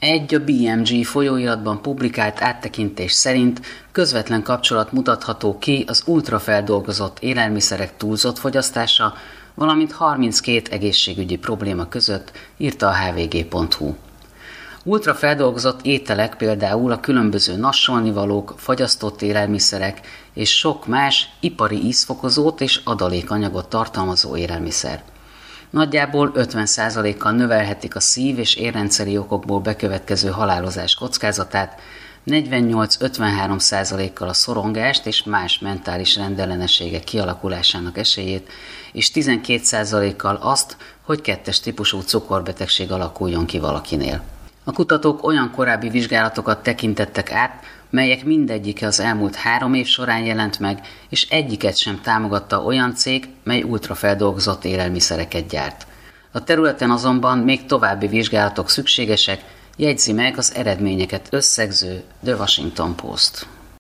Egy a BMG folyóiratban publikált áttekintés szerint közvetlen kapcsolat mutatható ki az ultrafeldolgozott élelmiszerek túlzott fogyasztása, valamint 32 egészségügyi probléma között, írta a hvg.hu. Ultrafeldolgozott ételek például a különböző nassolnivalók, fagyasztott élelmiszerek és sok más ipari ízfokozót és adalékanyagot tartalmazó élelmiszer. Nagyjából 50%-kal növelhetik a szív- és érrendszeri okokból bekövetkező halálozás kockázatát, 48-53%-kal a szorongást és más mentális rendellenességek kialakulásának esélyét, és 12%-kal azt, hogy 2-es típusú cukorbetegség alakuljon ki valakinél. A kutatók olyan korábbi vizsgálatokat tekintettek át, melyek mindegyike az elmúlt 3 év során jelent meg, és egyiket sem támogatta olyan cég, mely ultrafeldolgozott élelmiszereket gyárt. A területen azonban még további vizsgálatok szükségesek, jegyzi meg az eredményeket összegző The Washington Post.